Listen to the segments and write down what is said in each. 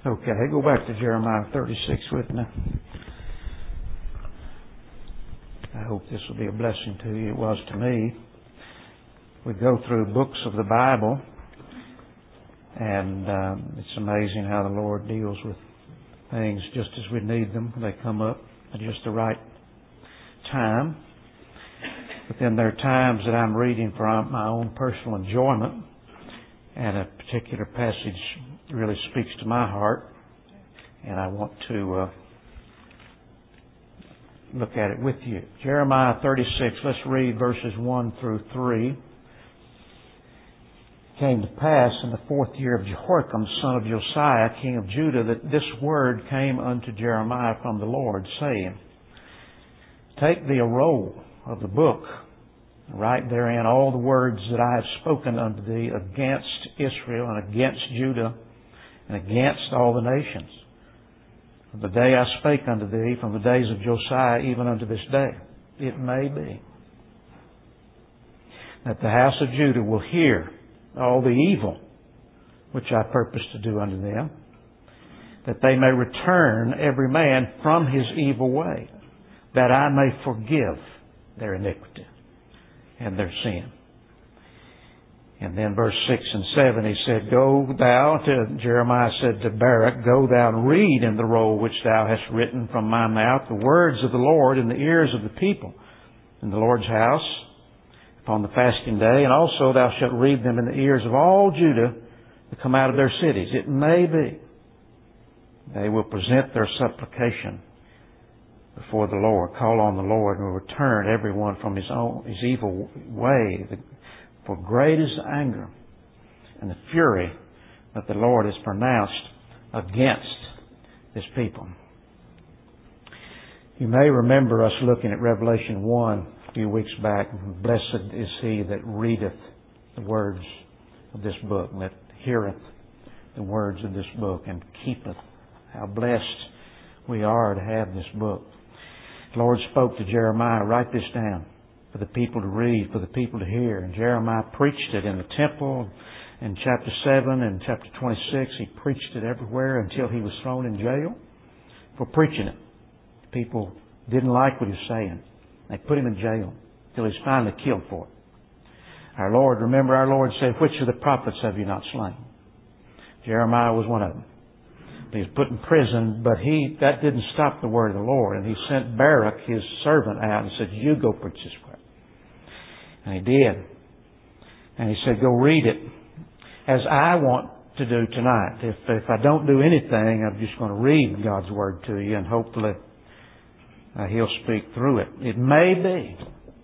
Okay, go back to Jeremiah 36 with me. I hope this will be a blessing to you. It was to me. We go through books of the Bible, and it's amazing how the Lord deals with things just as we need them. They come up at just the right time. But then there are times that I'm reading for my own personal enjoyment, and a particular passage really speaks to my heart, and I want to look at it with you. Jeremiah 36, let's read verses 1 through 3. It came to pass in the 4th year of Jehoiakim, son of Josiah, king of Judah, that this word came unto Jeremiah from the Lord, saying, Take thee a roll of the book, write therein all the words that I have spoken unto thee against Israel and against Judah and against all the nations. From the day I spake unto thee, from the days of Josiah even unto this day, it may be that the house of Judah will hear all the evil which I purpose to do unto them, that they may return every man from his evil way, that I may forgive their iniquity and their sin. And then verse 6 and 7, he said, Jeremiah said to Baruch, Go thou and read in the roll which thou hast written from my mouth the words of the Lord in the ears of the people in the Lord's house upon the fasting day, and also thou shalt read them in the ears of all Judah that come out of their cities. It may be they will present their supplication before the Lord, call on the Lord, and will return everyone from his evil way. For great is the anger and the fury that the Lord has pronounced against His people. You may remember us looking at Revelation 1 a few weeks back. Blessed is he that readeth the words of this book, that heareth the words of this book, and keepeth. How blessed we are to have this book. The Lord spoke to Jeremiah, write this down for the people to read, for the people to hear. And Jeremiah preached it in the temple in chapter 7 and chapter 26. He preached it everywhere until he was thrown in jail for preaching it. People didn't like what he was saying. They put him in jail until he was finally killed for it. Our Lord said, Which of the prophets have you not slain? Jeremiah was one of them. He was put in prison, but that didn't stop the word of the Lord. And he sent Baruch, his servant, out and said, You go preach this word. And he did. And he said, Go read it as I want to do tonight. If I don't do anything, I'm just going to read God's word to you, and hopefully He'll speak through it. It may be.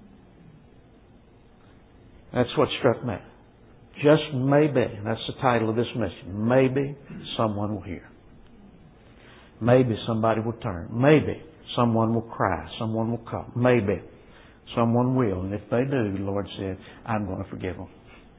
That's what struck me. Just maybe. That's the title of this message. Maybe someone will hear. Maybe somebody will turn. Maybe someone will cry. Someone will come. Maybe someone will. And if they do, the Lord said, I'm going to forgive them.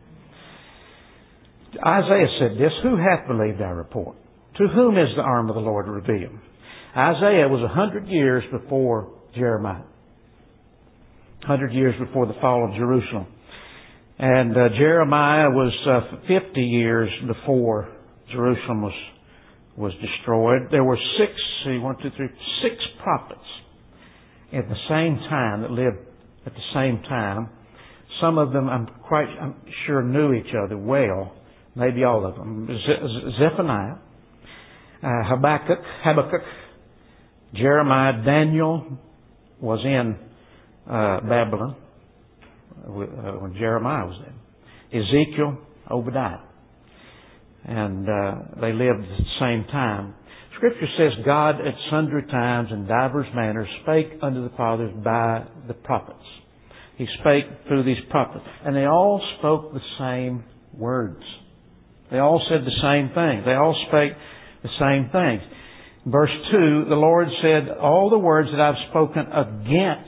Isaiah said this, Who hath believed our report? To whom is the arm of the Lord revealed? Isaiah was 100 years before Jeremiah. 100 years before the fall of Jerusalem. And Jeremiah was 50 years before Jerusalem was destroyed. There were six prophets at the same time that lived at the same time. Some of them, I'm sure, knew each other well. Maybe all of them. Zephaniah, Habakkuk, Jeremiah, Daniel was in Babylon when Jeremiah was there. Ezekiel, Obadiah. And they lived at the same time. Scripture says God at sundry times and divers manners spake unto the fathers by the prophets. He spake through these prophets. And they all spoke the same words. They all said the same thing. They all spake the same things. Verse 2, the Lord said, All the words that I've spoken against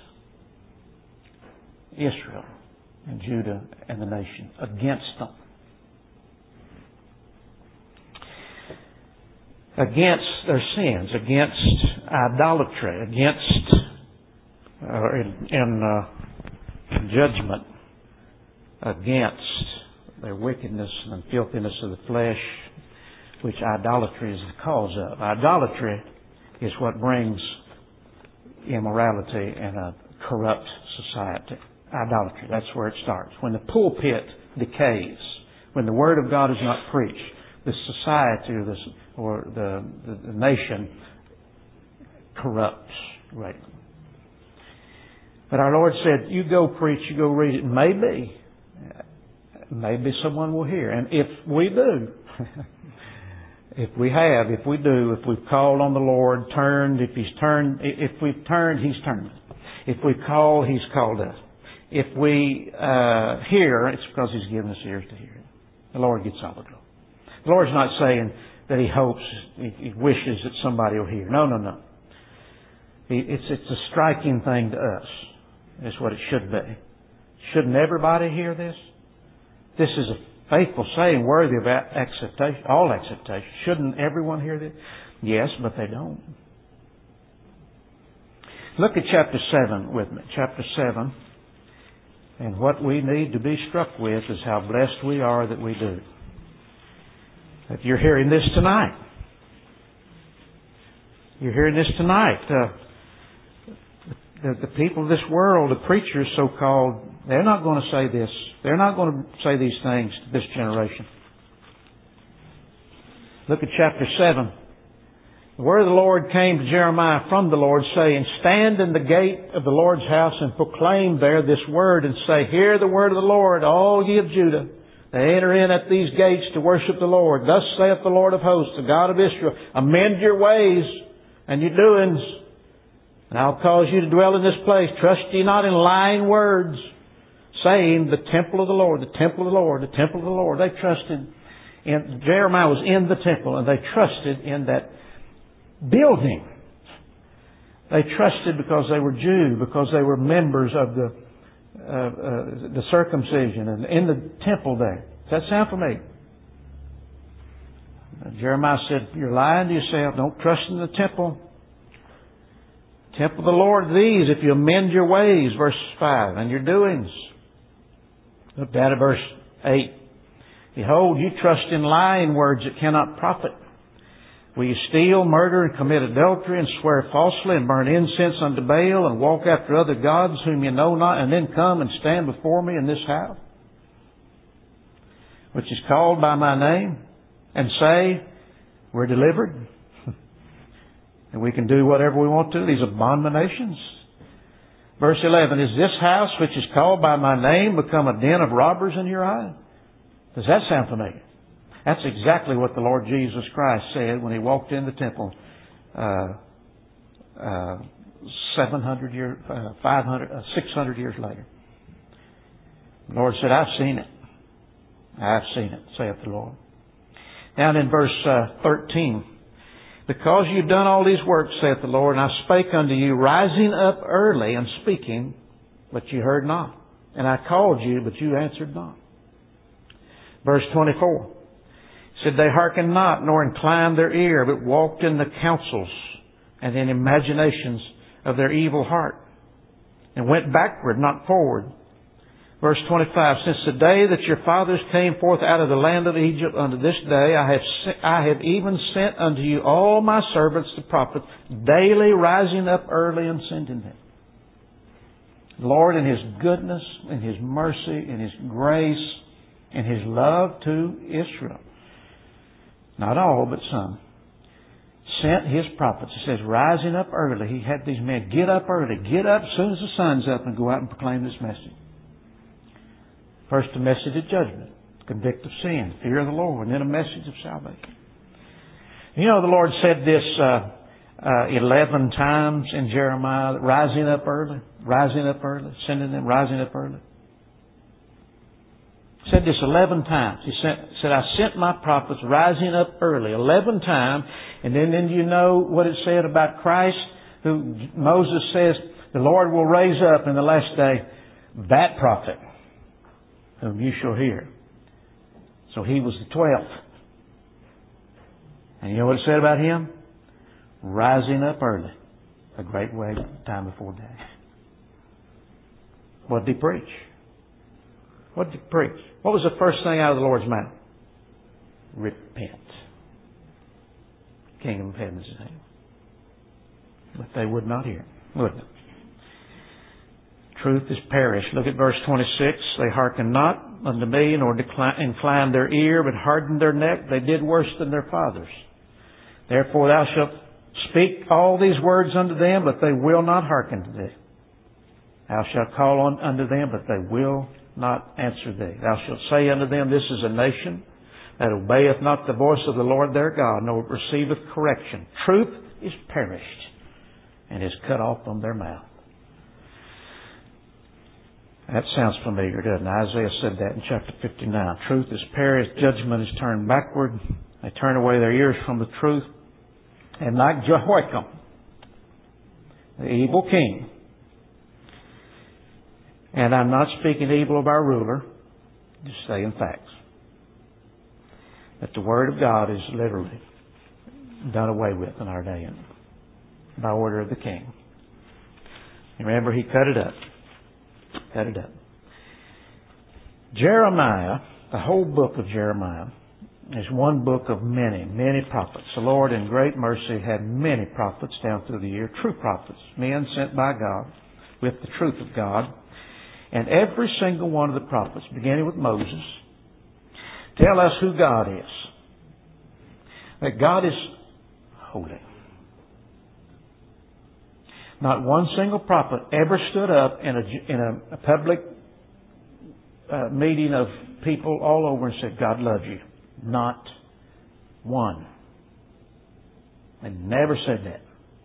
Israel and Judah and the nation, against them. Against their sins, against idolatry, against in judgment, against their wickedness and filthiness of the flesh, which idolatry is the cause of. Idolatry is what brings immorality and a corrupt society. Idolatry, that's where it starts. When the pulpit decays, when the Word of God is not preached, the society or the nation corrupts greatly. But our Lord said, you go preach, you go read it. Maybe someone will hear. And if we do, if we've called on the Lord, turned, if we've turned, He's turned. If we call, He's called us. If we hear, it's because He's given us ears to hear. The Lord gets all the glory. The Lord's not saying that He hopes, He wishes that somebody will hear. No. It's a striking thing to us. It's what it should be. Shouldn't everybody hear this? This is a faithful saying, worthy of acceptation, all acceptation. Shouldn't everyone hear this? Yes, but they don't. Look at chapter 7 with me. Chapter 7. And what we need to be struck with is how blessed we are that we do. If you're hearing this tonight. You're hearing this tonight. The people of this world, the preachers so-called, they're not going to say this. They're not going to say these things to this generation. Look at chapter 7. The word of the Lord came to Jeremiah from the Lord, saying, stand in the gate of the Lord's house and proclaim there this word and say, hear the word of the Lord, all ye of Judah. They enter in at these gates to worship the Lord. Thus saith the Lord of hosts, the God of Israel, amend your ways and your doings, and I'll cause you to dwell in this place. Trust ye not in lying words, saying, the temple of the Lord, the temple of the Lord, the temple of the Lord. They trusted in, Jeremiah was in the temple, and they trusted in that building. They trusted because they were Jew, because they were members of the circumcision and in the temple there. Does that sound familiar? Jeremiah said, you're lying to yourself. Don't trust in the temple. Temple of the Lord these, if you amend your ways, verse 5, and your doings. Look down at verse 8. Behold, you trust in lying words that cannot profit. Will you steal, murder, and commit adultery, and swear falsely, and burn incense unto Baal, and walk after other gods whom you know not, and then come and stand before me in this house, which is called by my name, and say, we're delivered, and we can do whatever we want to, these abominations? Verse 11, is this house which is called by my name become a den of robbers in your eyes? Does that sound familiar? That's exactly what the Lord Jesus Christ said when He walked in the temple 600 years later. The Lord said, I've seen it. I've seen it, saith the Lord. Down in verse 13. Because you've done all these works, saith the Lord, and I spake unto you, rising up early and speaking, but you heard not. And I called you, but you answered not. Verse 24. Said, they hearkened not, nor inclined their ear, but walked in the counsels and in imaginations of their evil heart, and went backward, not forward. Verse 25, since the day that your fathers came forth out of the land of Egypt unto this day, I have even sent unto you all my servants the prophets, daily rising up early and sending them. Lord, in His goodness, in His mercy, in His grace, in His love to Israel, not all, but some, sent His prophets. It says, rising up early. He had these men get up early. Get up as soon as the sun's up and go out and proclaim this message. First, a message of judgment, convict of sin, fear of the Lord, and then a message of salvation. You know, the Lord said this 11 times in Jeremiah, rising up early, sending them, rising up early. He said this 11 times. He said, I sent my prophets rising up early, 11 times. And then you know what it said about Christ, who Moses says, the Lord will raise up in the last day that prophet whom you shall hear. So he was the 12th. And you know what it said about him? Rising up early, a great way time before day. What did he preach? What did he preach? What was the first thing out of the Lord's mouth? Repent. kingdom of heaven is at hand. But they would not hear, would they? Truth is perished. Look at verse 26. They hearkened not unto me, nor inclined their ear, but hardened their neck. They did worse than their fathers. Therefore thou shalt speak all these words unto them, but they will not hearken to thee. Thou shalt call unto them, but they will not answer thee. Thou shalt say unto them, this is a nation that obeyeth not the voice of the Lord their God, nor receiveth correction. Truth is perished, and is cut off from their mouth. That sounds familiar, doesn't it? Isaiah said that in chapter 59. Truth is perished, judgment is turned backward. They turn away their ears from the truth. And like Jehoiakim, the evil king, and I'm not speaking evil of our ruler, just saying facts, that the Word of God is literally done away with in our day by order of the king. Remember, he cut it up. Cut it up. Jeremiah, the whole book of Jeremiah, is one book of many, many prophets. The Lord in great mercy had many prophets down through the year, true prophets, men sent by God with the truth of God. And every single one of the prophets, beginning with Moses, tell us who God is. That God is holy. Not one single prophet ever stood up in a public meeting of people all over and said, God loves you. Not one. They never said that.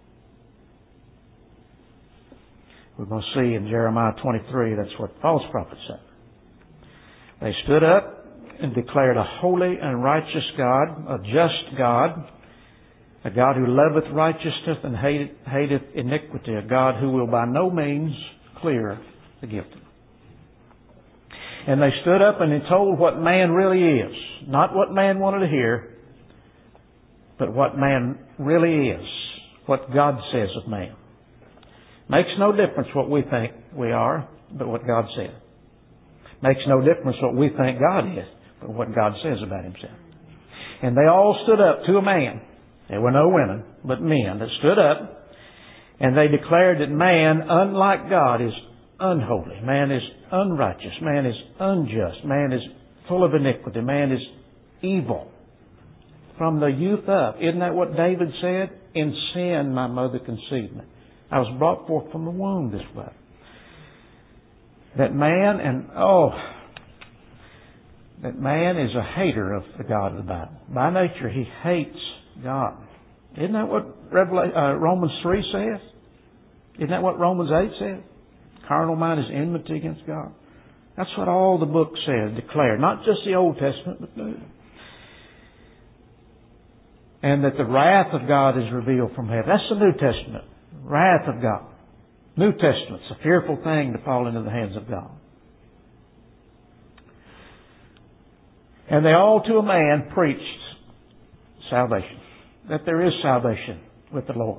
We're going to see in Jeremiah 23, that's what false prophets said. They stood up and declared a holy and righteous God, a just God, a God who loveth righteousness and hateth iniquity, a God who will by no means clear the guilty. And they stood up and they told what man really is. Not what man wanted to hear, but what man really is. What God says of man. Makes no difference what we think we are, but what God says. Makes no difference what we think God is, but what God says about Himself. And they all stood up to a man. There were no women, but men that stood up, and they declared that man, unlike God, is unholy. Man is unrighteous. Man is unjust. Man is full of iniquity. Man is evil. From the youth up. Isn't that what David said? In sin my mother conceived me. I was brought forth from the womb this way. That man is a hater of the God of the Bible. By nature, he hates God. Isn't that what Romans 3 says? Isn't that what Romans 8 says? Carnal mind is enmity against God. That's what all the book says, declare. Not just the Old Testament, but New. And that the wrath of God is revealed from heaven. That's the New Testament. Wrath of God. New Testament's a fearful thing to fall into the hands of God. And they all to a man preached salvation. That there is salvation with the Lord.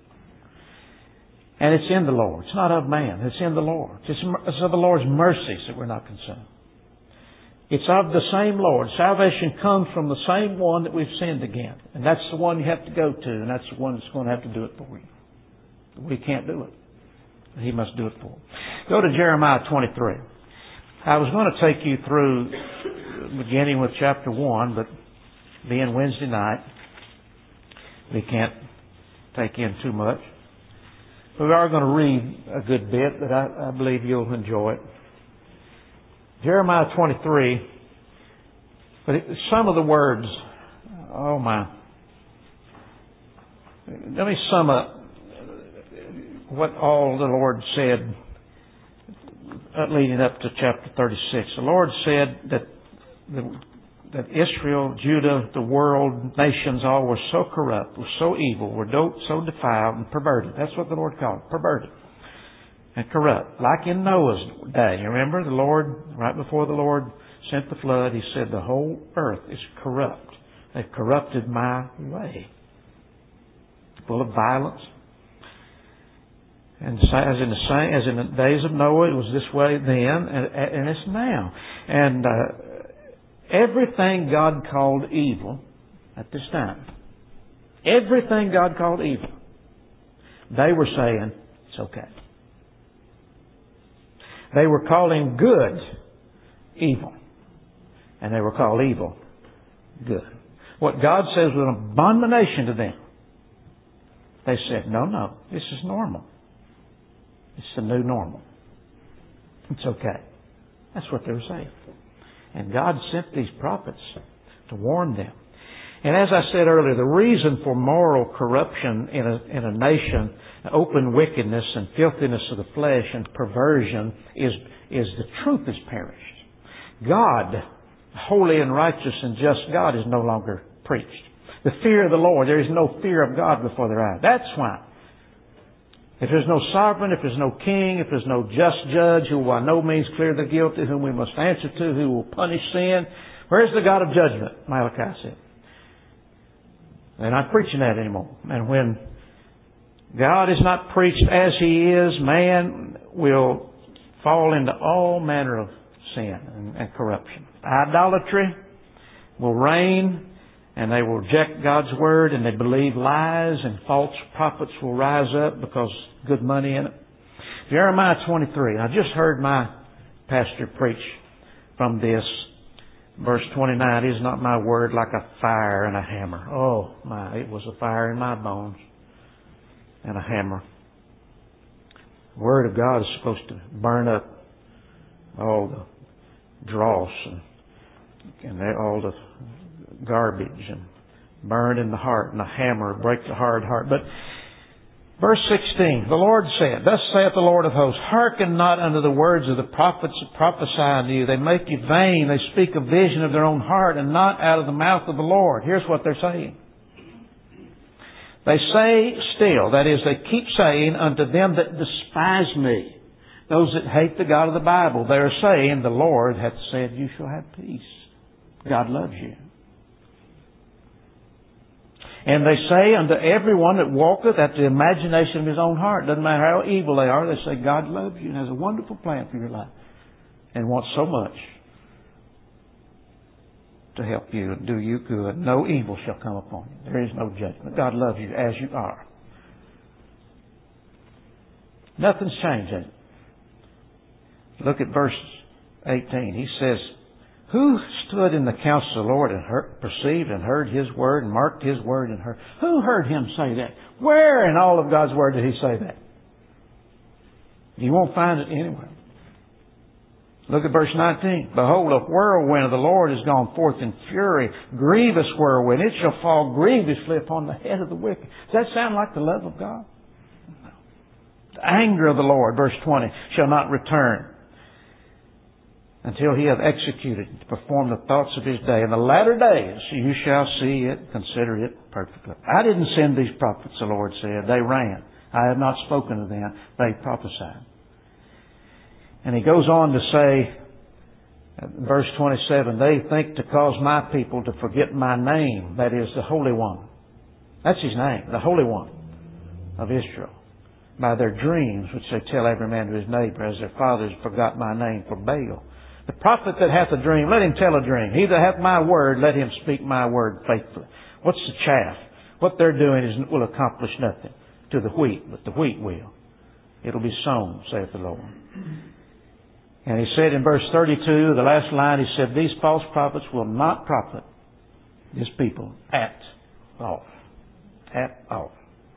And it's in the Lord. It's not of man. It's in the Lord. It's of the Lord's mercies that we're not concerned. It's of the same Lord. Salvation comes from the same one that we've sinned against. And that's the one you have to go to. And that's the one that's going to have to do it for you. We can't do it. He must do it for us. Go to Jeremiah 23. I was going to take you through beginning with chapter 1, but being Wednesday night, we can't take in too much. We are going to read a good bit, but I believe you'll enjoy it. Jeremiah 23, but some of the words, oh my. Let me sum up what all the Lord said leading up to chapter 36. The Lord said that Israel, Judah, the world, nations, all were so corrupt, were so evil, were so defiled and perverted. That's what the Lord called it, perverted and corrupt. Like in Noah's day. You remember the Lord, right before the Lord sent the flood, He said the whole earth is corrupt. They've corrupted my way. Full of violence. And as in the days of Noah, it was this way then, and it's now. And everything God called evil at this time everything God called evil, they were saying it's okay. They were calling good evil, and they were called evil good. What God says was an abomination to them, they said, no, this is normal. It's the new normal. It's okay. That's what they were saying. And God sent these prophets to warn them. And as I said earlier, the reason for moral corruption in a nation, open wickedness and filthiness of the flesh and perversion is the truth is perished. God, holy and righteous and just God, is no longer preached. The fear of the Lord, there is no fear of God before their eyes. That's why. If there's no sovereign, if there's no king, if there's no just judge who will by no means clear the guilty, whom we must answer to, who will punish sin, where's the God of judgment? Malachi said. They're not preaching that anymore. And when God is not preached as He is, man will fall into all manner of sin and corruption. Idolatry will reign, and they will reject God's Word, and they believe lies, and false prophets will rise up because good money in it. Jeremiah 23. I just heard my pastor preach from this. Verse 29, is not my word like a fire and a hammer? Oh my, it was a fire in my bones and a hammer. The Word of God is supposed to burn up all the dross and all the garbage and burn in the heart, and a hammer break the hard heart. But verse 16, the Lord said, Thus saith the Lord of hosts, Hearken not unto the words of the prophets that prophesy unto you. They make you vain. They speak a vision of their own heart, and not out of the mouth of the Lord. Here's what they're saying. They say still, that is, they keep saying unto them that despise me, those that hate the God of the Bible, they are saying, The Lord hath said, You shall have peace. God loves you. And they say unto everyone that walketh after the imagination of his own heart, doesn't matter how evil they are, they say God loves you and has a wonderful plan for your life and wants so much to help you and do you good. No evil shall come upon you. There is no judgment. God loves you as you are. Nothing's changed, has it? Look at verse 18. He says, Who stood in the counsel of the Lord and perceived and heard His word and marked His word and heard? Who heard Him say that? Where in all of God's word did He say that? You won't find it anywhere. Look at verse 19. Behold, a whirlwind of the Lord is gone forth in fury, grievous whirlwind. It shall fall grievously upon the head of the wicked. Does that sound like the love of God? No. The anger of the Lord, verse 20, shall not return until He hath executed to perform the thoughts of His day. In the latter days you shall see it, consider it perfectly. I didn't send these prophets, the Lord said. They ran. I have not spoken to them. They prophesied. And He goes on to say, verse 27, They think to cause my people to forget my name, that is, the Holy One. That's His name, the Holy One of Israel. By their dreams, which they tell every man to his neighbor, as their fathers forgot my name for Baal. The prophet that hath a dream, let him tell a dream. He that hath my word, let him speak my word faithfully. What's the chaff? What they're doing will accomplish nothing to the wheat, but the wheat will. It'll be sown, saith the Lord. And He said in verse 32, the last line, He said, These false prophets will not profit His people at all. At all.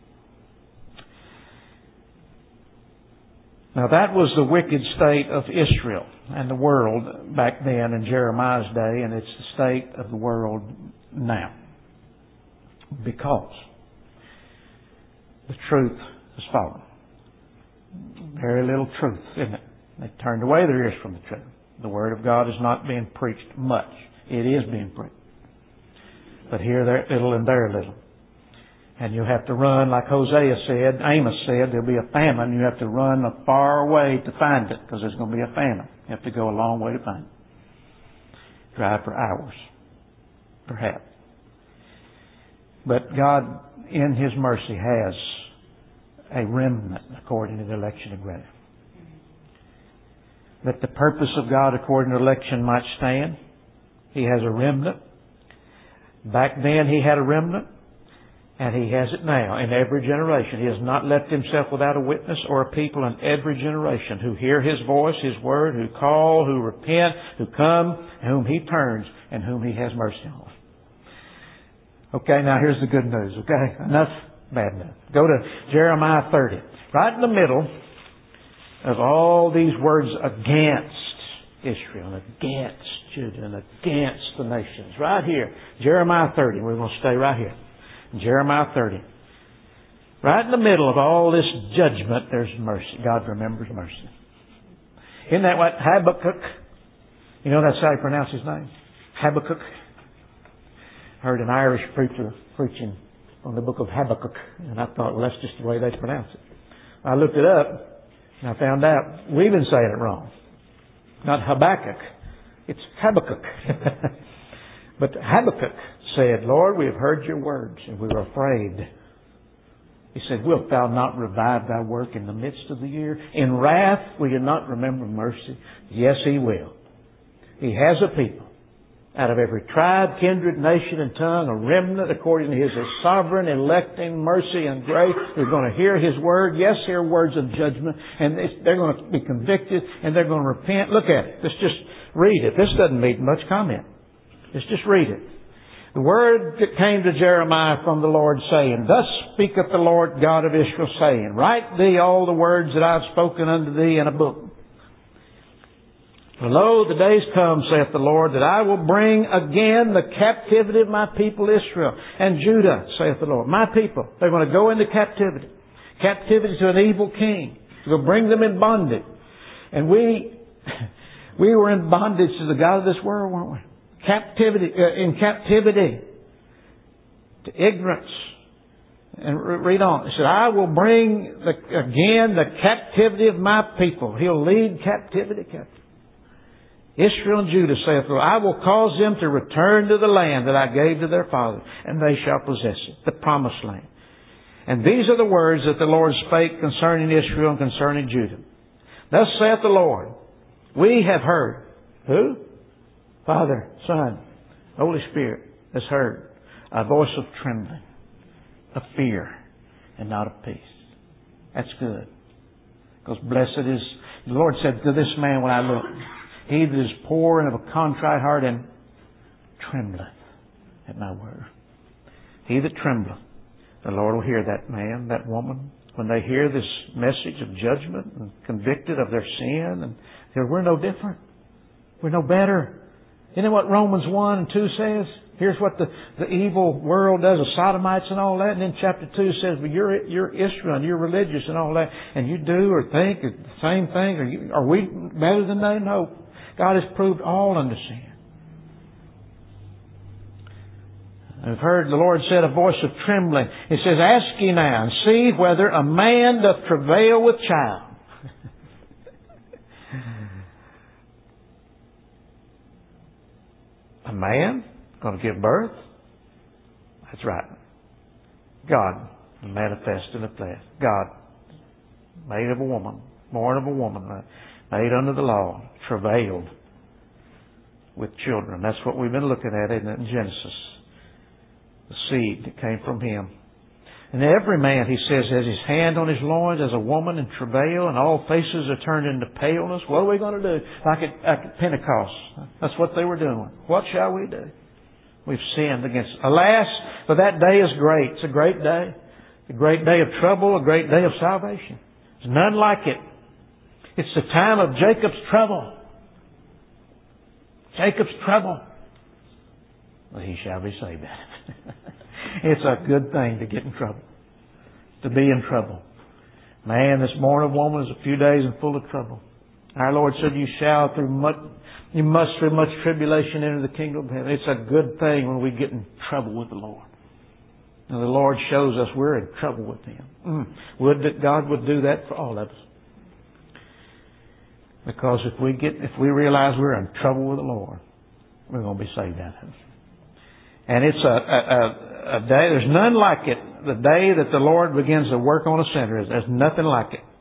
Now that was the wicked state of Israel and the world back then in Jeremiah's day, and it's the state of the world now. Because the truth has fallen. Very little truth, isn't it? They turned away their ears from the truth. The Word of God is not being preached much. It is being preached. But here, there, little, and there, little. And you have to run, like Hosea said, Amos said, there'll be a famine. You have to run a far way to find it, because there's going to be a famine. You have to go a long way to find it. Drive for hours, perhaps. But God, in His mercy, has a remnant according to the election of grace. That the purpose of God according to election might stand. He has a remnant. Back then He had a remnant. And He has it now in every generation. He has not left Himself without a witness or a people in every generation who hear His voice, His word, who call, who repent, who come, whom He turns, and whom He has mercy on. Okay, now here's the good news, okay? Enough bad news. Go to Jeremiah 30. Right in the middle of all these words against Israel, and against Judah, and against the nations. Right here, Jeremiah 30. We're going to stay right here. Jeremiah 30. Right in the middle of all this judgment, there's mercy. God remembers mercy. Isn't that what Habakkuk? You know that's how you pronounce his name? Habakkuk. I heard an Irish preacher preaching on the book of Habakkuk, and I thought, well, that's just the way they pronounce it. I looked it up, and I found out we've been saying it wrong. Not Habakkuk. It's Habakkuk. But Habakkuk said, Lord, we have heard your words, and we were afraid. He said, wilt thou not revive thy work in the midst of the year? In wrath will you not remember mercy? Yes, He will. He has a people out of every tribe, kindred, nation, and tongue, a remnant according to His sovereign, electing mercy and grace. They're going to hear His word. Yes, hear words of judgment. And they're going to be convicted, and they're going to repent. Look at it. Let's just read it. This doesn't need much comment. Let's just read it. The word that came to Jeremiah from the Lord, saying, Thus speaketh the Lord God of Israel, saying, Write thee all the words that I have spoken unto thee in a book. For lo, the days come, saith the Lord, that I will bring again the captivity of my people Israel and Judah, saith the Lord. My people, they're going to go into captivity. Captivity to an evil king. We'll bring them in bondage. And we were in bondage to the God of this world, weren't we? In captivity to ignorance. And read on. It said, I will bring again the captivity of my people. He'll lead captivity. Israel and Judah, saith the Lord, I will cause them to return to the land that I gave to their fathers, and they shall possess it, the promised land. And these are the words that the Lord spake concerning Israel and concerning Judah. Thus saith the Lord, we have heard. Who? Father, Son, Holy Spirit has heard a voice of trembling, of fear, and not of peace. That's good. Because blessed is, the Lord said, to this man when I look, he that is poor and of a contrite heart and trembleth at my word. He that trembleth, the Lord will hear that man, that woman, when they hear this message of judgment and convicted of their sin. And we're no different. We're no better. Isn't it what Romans 1 and 2 says? Here's what the evil world does, the sodomites and all that. And then chapter 2 says, well, you're Israel and you're religious and all that. And you do or think the same thing. Are we better than they? No. God has proved all unto sin. I've heard the Lord said a voice of trembling. It says, ask ye now and see whether a man doth travail with child. A man going to give birth? That's right. God manifest in the flesh. God made of a woman, born of a woman, made under the law, travailed with children. That's what we've been looking at, isn't it, in Genesis? The seed that came from Him. And every man, he says, has his hand on his loins as a woman in travail, and all faces are turned into paleness. What are we going to do? Like at Pentecost. That's what they were doing. What shall we do? We've sinned against. Alas, but that day is great. It's a great day. A great day of trouble, a great day of salvation. There's none like it. It's the time of Jacob's trouble. Jacob's trouble. Well, he shall be saved. It's a good thing to get in trouble. To be in trouble. Man that's born of woman is a few days and full of trouble. Our Lord said, you must through much tribulation enter the kingdom of heaven. It's a good thing when we get in trouble with the Lord. And the Lord shows us we're in trouble with Him. Would that God would do that for all of us. Because if we realize we're in trouble with the Lord, we're going to be saved out of it. And it's a day, there's none like it. The day that the Lord begins to work on a sinner, there's nothing like it.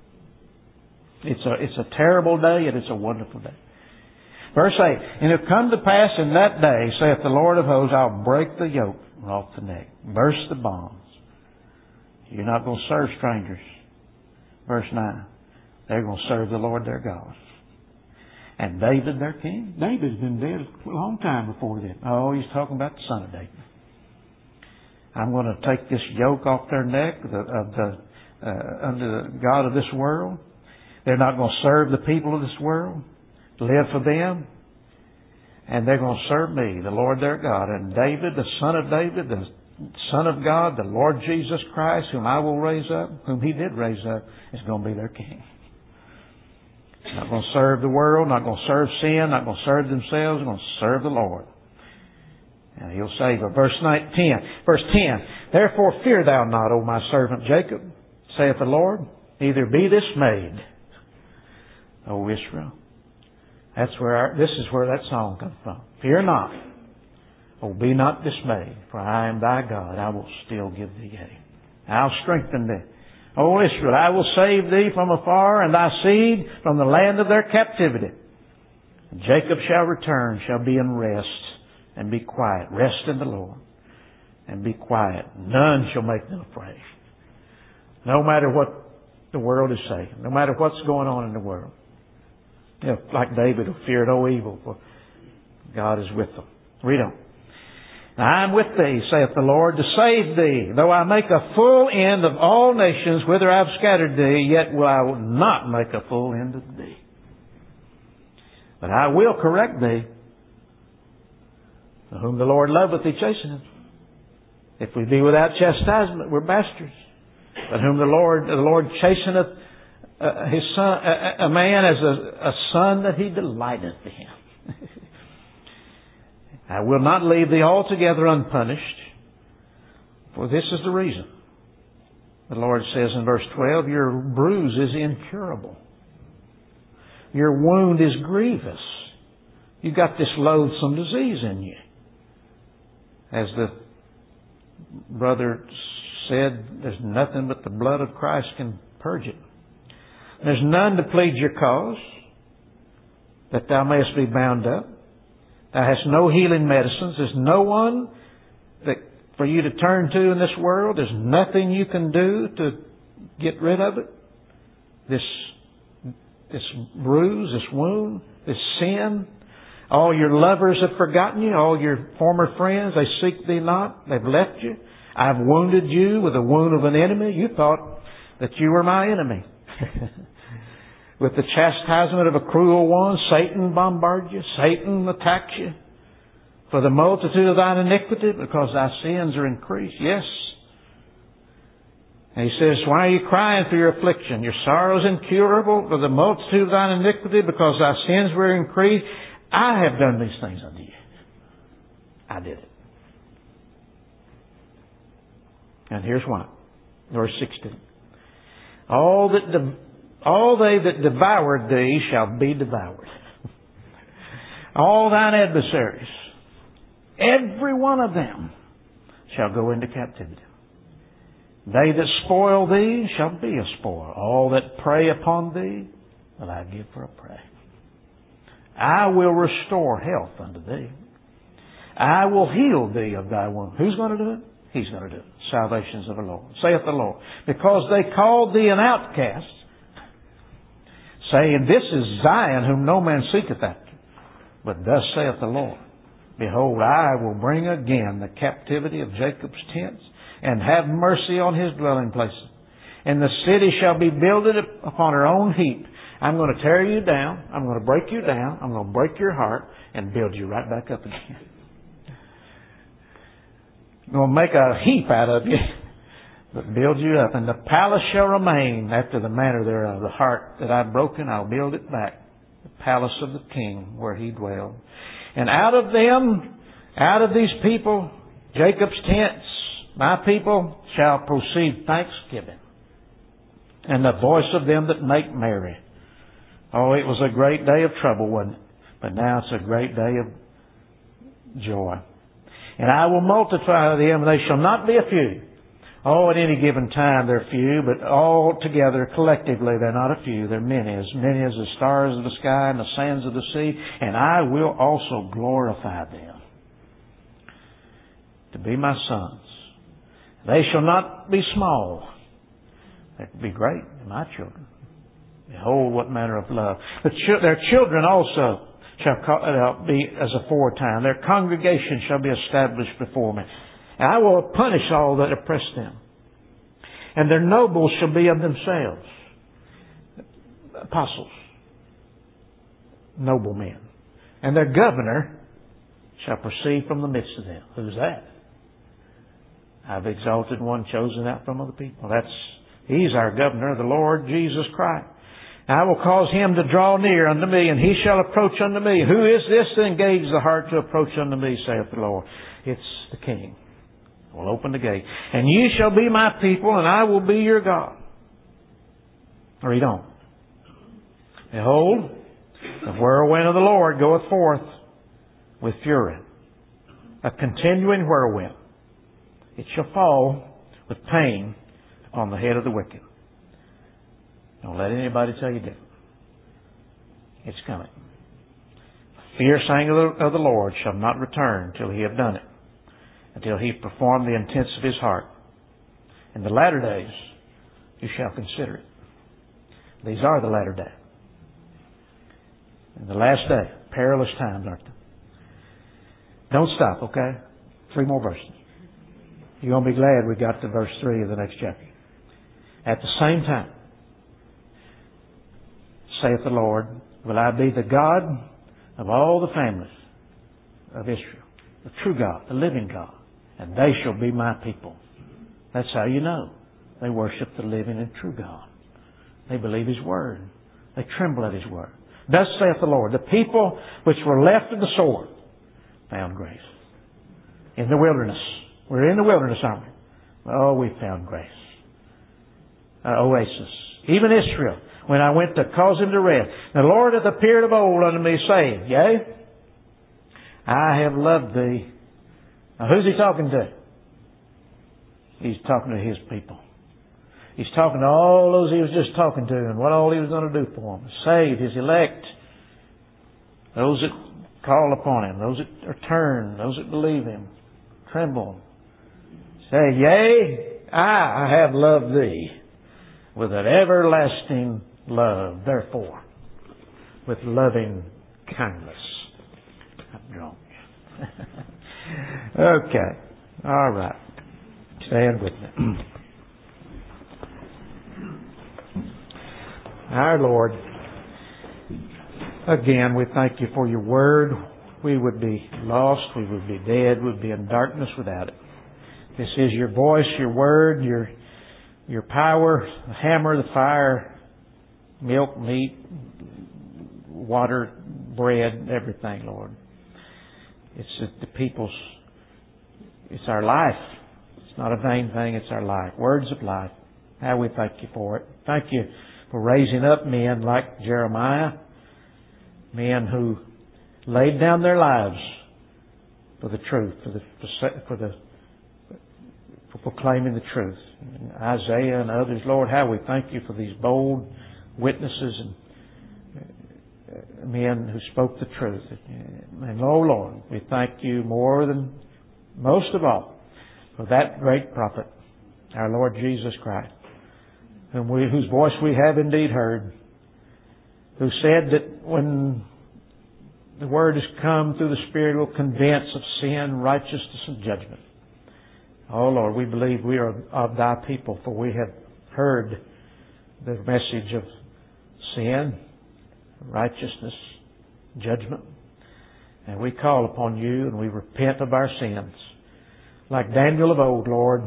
It's a terrible day and it's a wonderful day. Verse 8, and it come to pass in that day, saith the Lord of hosts, I'll break the yoke. off the neck. Burst the bonds. You're not going to serve strangers. Verse 9. They're going to serve the Lord their God. And David, their king. David's been dead a long time before then. Oh, he's talking about the son of David. I'm going to take this yoke off their neck under the God of this world. They're not going to serve the people of this world, live for them, and they're going to serve me, the Lord their God. And David, the son of David, the Son of God, the Lord Jesus Christ, whom I will raise up, whom He did raise up, is going to be their king. Not going to serve the world, not going to serve sin, not going to serve themselves, they're going to serve the Lord. And He'll save them. Verse 10. Therefore fear thou not, O my servant Jacob, saith the Lord, neither be dismayed, O Israel. This is where that song comes from. Fear not, O be not dismayed, for I am thy God. I will still give thee aid. I'll strengthen thee. O Israel, I will save thee from afar, and thy seed from the land of their captivity. And Jacob shall return, shall be in rest, and be quiet. Rest in the Lord, and be quiet. None shall make them afraid. No matter what the world is saying, no matter what's going on in the world. You know, like David, who feared no evil, for God is with them. Read on. I am with thee, saith the Lord, to save thee. Though I make a full end of all nations whither I have scattered thee, yet will I not make a full end of thee. But I will correct thee. To whom the Lord loveth, He chasteneth. If we be without chastisement, we're bastards. But whom the Lord chasteneth His son, a man as a son that He delighteth in. I will not leave thee altogether unpunished, for this is the reason. The Lord says in verse 12, your bruise is incurable. Your wound is grievous. You've got this loathsome disease in you. As the brother said, there's nothing but the blood of Christ can purge it. There's none to plead your cause, that thou mayest be bound up. Thou hast no healing medicines. There's no one for you to turn to in this world. There's nothing you can do to get rid of it. This bruise, this wound, this sin. All your lovers have forgotten you. All your former friends, they seek thee not. They've left you. I've wounded you with the wound of an enemy. You thought that you were my enemy. With the chastisement of a cruel one, Satan bombards you. Satan attacks you. For the multitude of thine iniquity, because thy sins are increased. Yes. And He says, why are you crying for your affliction? Your sorrow is incurable for the multitude of thine iniquity, because thy sins were increased. I have done these things unto you. I did it. And here's why. Verse 16. All they that devoured thee shall be devoured. All thine adversaries, every one of them, shall go into captivity. They that spoil thee shall be a spoil. All that prey upon thee will I give for a prey. I will restore health unto thee. I will heal thee of thy wound. Who's going to do it? He's going to do it. Salvations of the Lord. Saith the Lord. Because they called thee an outcast, saying, this is Zion whom no man seeketh after. But thus saith the Lord, behold, I will bring again the captivity of Jacob's tents, and have mercy on his dwelling places. And the city shall be builded upon her own heap. I'm going to tear you down. I'm going to break you down. I'm going to break your heart and build you right back up again. I'm going to make a heap out of you, but build you up. And the palace shall remain after the manner thereof. The heart that I've broken, I'll build it back. The palace of the king where he dwelled. And out of them, out of these people, Jacob's tents, my people, shall proceed thanksgiving, and the voice of them that make merry. Oh, it was a great day of trouble, wasn't it? But now it's a great day of joy. And I will multiply them, and they shall not be a few. Oh, at any given time they're few, but all together, collectively, they're not a few. They're many as the stars of the sky and the sands of the sea. And I will also glorify them. to be my sons. They shall not be small. They will be great, my children. Behold, what manner of love. But their children also shall be as aforetime. Their congregation shall be established before me. And I will punish all that oppress them. And their nobles shall be of themselves. Apostles. Noblemen. And their governor shall proceed from the midst of them. Who's that? I've exalted one chosen out from other people. He's our governor, the Lord Jesus Christ. I will cause him to draw near unto me, and he shall approach unto me. Who is this that engages the heart to approach unto me, saith the Lord? It's the King. I will open the gate. And ye shall be my people, and I will be your God. Read on. Behold, the whirlwind of the Lord goeth forth with fury, a continuing whirlwind. It shall fall with pain upon the head of the wicked. Don't let anybody tell you different. It's coming. The fierce anger of the Lord shall not return till he have done it, until he perform the intents of his heart. In the latter days you shall consider it. These are the latter days. In the last day, perilous times, aren't they? Don't stop, okay? 3 more verses. You're going to be glad we got to verse 3 of the next chapter. At the same time, saith the Lord, will I be the God of all the families of Israel, the true God, the living God, and they shall be my people. That's how you know. They worship the living and true God. They believe His Word. They tremble at His Word. Thus saith the Lord, the people which were left of the sword found grace. In the wilderness. We're in the wilderness, aren't we? Oh, we found grace. Oasis. Even Israel, when I went to cause him to rest. The Lord hath appeared of old unto me, saying, Yea, I have loved thee. Now who's He talking to? He's talking to His people. He's talking to all those He was just talking to and what all He was going to do for them. Save His elect. Those that call upon Him. Those that are turned. Those that believe Him. Tremble. Say, Yea, I have loved thee with an everlasting love. Therefore, with loving kindness, I've drawn you. Okay. All right. Stand with me. Our Lord, again, we thank You for Your Word. We would be lost. We would be dead. We would be in darkness without it. This is Your voice, Your Word, Your power, the hammer, the fire, milk, meat, water, bread, everything, Lord. It's the people's, it's our life. It's not a vain thing, it's our life. Words of life. How we thank You for it. Thank You for raising up men like Jeremiah, men who laid down their lives for the truth, for proclaiming the truth. And Isaiah and others, Lord, how we thank You for these bold witnesses and men who spoke the truth. And oh Lord, we thank You more than most of all for that great prophet, our Lord Jesus Christ, whose voice we have indeed heard, who said that when the Word has come through the Spirit, it will convince of sin, righteousness, and judgment. Oh Lord, we believe we are of Thy people, for we have heard the message of sin, righteousness, judgment. And we call upon You and we repent of our sins. Like Daniel of old, Lord,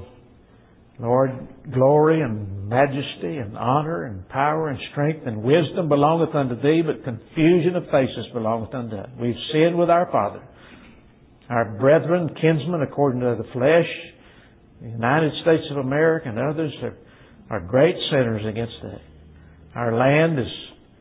glory and majesty and honor and power and strength and wisdom belongeth unto Thee, but confusion of faces belongeth unto us. We've sinned with our Father. Our brethren, kinsmen, according to the flesh, the United States of America and others are great sinners against Thee. Our land is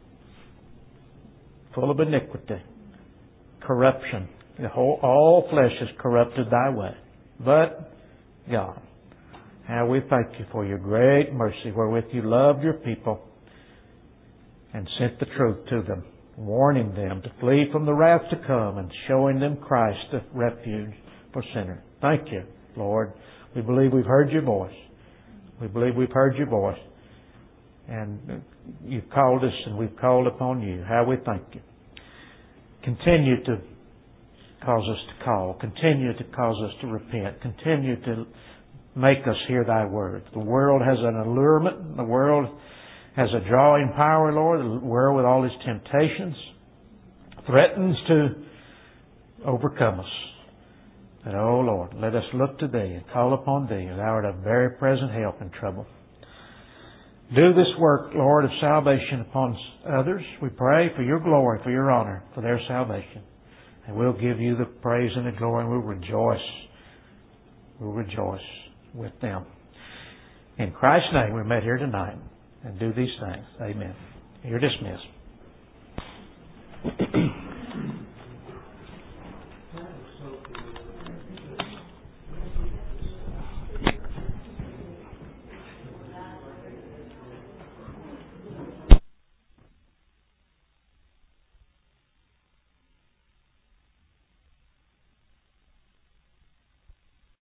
full of iniquity, corruption. All flesh has corrupted Thy way. But, God, how we thank You for Your great mercy wherewith You loved Your people and sent the truth to them, warning them to flee from the wrath to come and showing them Christ the refuge for sinners. Thank you, Lord. We believe we've heard your voice. We believe we've heard your voice. And you've called us and we've called upon you. How we thank you. Continue to cause us to call. Continue to cause us to repent. Continue to make us hear thy word. The world has an allurement. The world has a drawing power, Lord. The world with all its temptations threatens to overcome us. And oh Lord, let us look to Thee and call upon Thee. Thou art a very present help in trouble. Do this work, Lord, of salvation upon others. We pray for your glory, for your honor, for their salvation. And we'll give you the praise and the glory, and we'll rejoice. We'll rejoice with them. In Christ's name, we're met here tonight and do these things. Amen. You're dismissed.